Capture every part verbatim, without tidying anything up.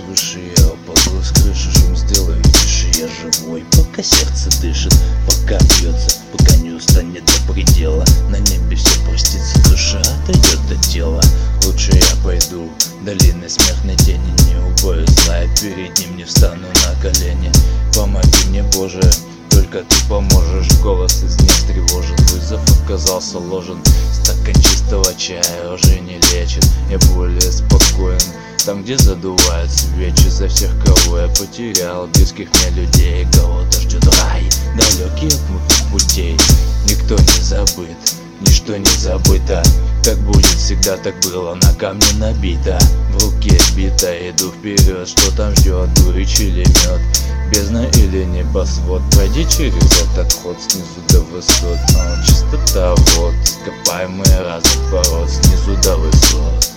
выше, я упаду с крыши, шум сделаю тише. Я живой, пока сердце дышит, пока бьется, пока не устанет до предела. На небе все простится, душа отойдет до тела. Лучше я пойду долиной смертной тени, не убою злая, перед ним не встану на колени. Помоги мне, Боже, только ты поможешь. Голос из дня тревожен, вызов оказался ложен. Стакан чистого чая уже не лечит. Я более спокоен там, где задувают свечи за всех, кого я потерял, близких мне людей. Кого-то ждет рай, далекий от мутных путей. Никто не забыт, ничто не забыто. Так будет всегда, так было на камне набито. В руке бита, иду вперед, что там ждет, горечь или мед, бездна или небосвод. Пройди через этот ход снизу до высот, а, чистота вот, ископаемые разных пород снизу до высот.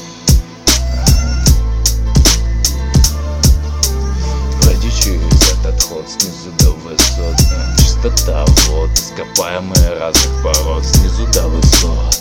Пройди через этот ход снизу до высот, а, чистота вот, ископаемые разных пород снизу до высот.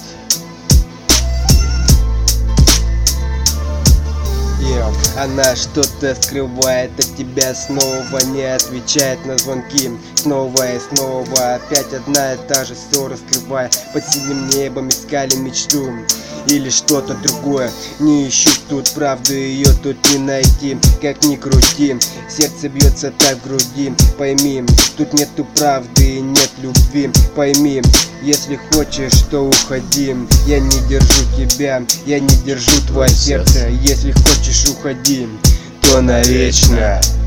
Она что-то скрывает от тебя, снова не отвечает на звонки. Снова и снова опять одна и та же ссора, скрывая под синим небом, искали мечту или что-то другое. Не ищу тут правду, ее тут не найти, как ни крути. Сердце бьется так в груди, пойми, тут нету правды и нет любви. Пойми, если хочешь, то уходи. Я не держу тебя, я не держу твое сердце. Если хочешь, уходи, то навечно.